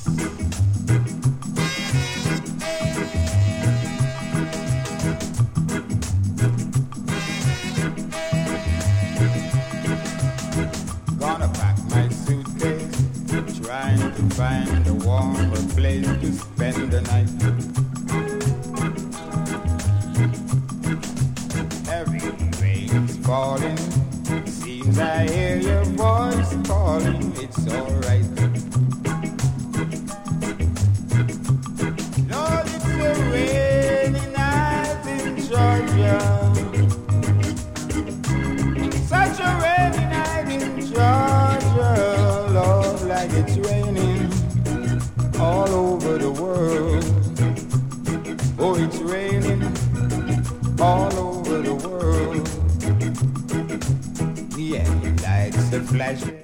Gonna pack my suitcase, trying to find a warmer place to spend the night. Heavy rain's falling, seems I hear your voice calling. It's alright. Lord, it's a rainy night in Georgia. Such a rainy night in Georgia, Lord, like it's raining all over the world. Oh, it's raining all over the world. Yeah, lights are flashing.